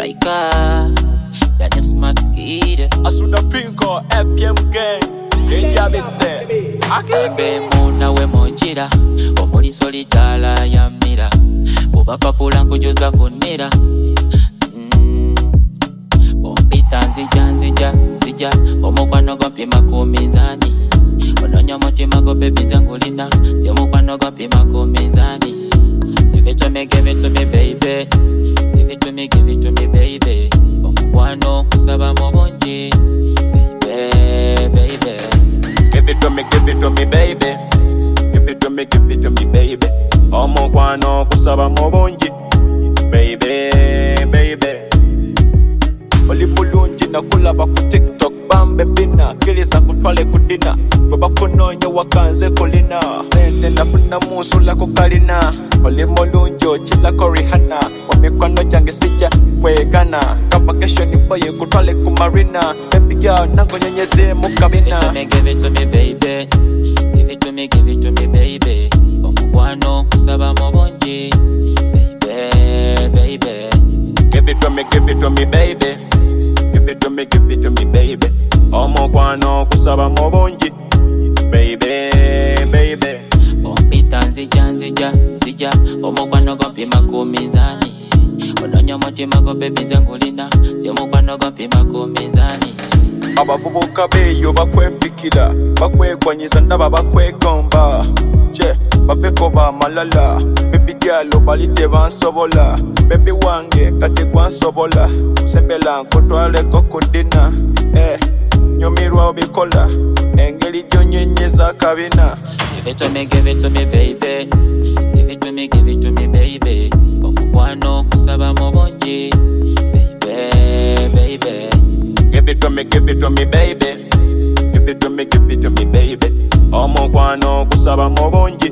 Striker, that is smart kid. Asuda Pinko, FPM gang, India Bitte. Abe muna we monjira, omuli solitala ya mira. Bubapa pula nkujuza kunira. Bompita nzija, omukwano gompima ku minzani. Ononya mutima go baby nzangulina, omukwano gompima ku minzani. Give it to me, baby. Give it to me, baby. Omukwano kusaba mubungi, baby. Give it to me, baby. Give it to me, baby. Omukwano kusaba mubungi, baby. Oli bulungi nakulaba ku TikTok bambe bina kiriza kutwale kudina baba kunonya wakanze kulina nende nafuna musula ku kalina oli mulungi ochila ko Rihanna omikwano jange sija kwegana ka vacation boy kutwale ku marina baby girl nango nyenyeze mu kabina. Give it to me, baby. Give it to me, baby. Omukwano kusaba mubungi, baby. Give it to me, baby. Give it to me, baby. Omukwano kusaba mubungi, baby. Bompita nzija, omukwano gompima ku minzani. Ononya mutima go baby nzangulina, omukwano gompima ku minzani. Abavubuka beyo bakwepikira bakwegwanyiza ndaba bakwegomba che baveko ba malala baby girl balide bansobola baby wange kati kwansobola sembela nkotwale kokudina nyomirwa obikola engeri gyonyenyeza kabina. Give it to me, baby. Give it to me, baby. Omukwano kusaba mubungi, baby. Give it to me, baby. Give it to me, baby. Omukwano kusaba mubungi,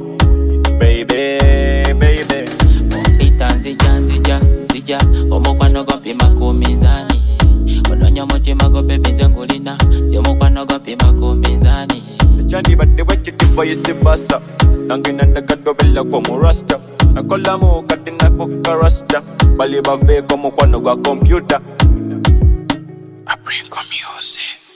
baby. Bompita nzija, omukwano gompima ku minzani. Ononya mutima go baby nzangulina, omukwano gompima ku minzani. Chandi badde wachitipa yisibasa nange nandagadobela kwa murasta nakola mu kati nafuka rasta bali baveko mukwano gwa computer. I bring music.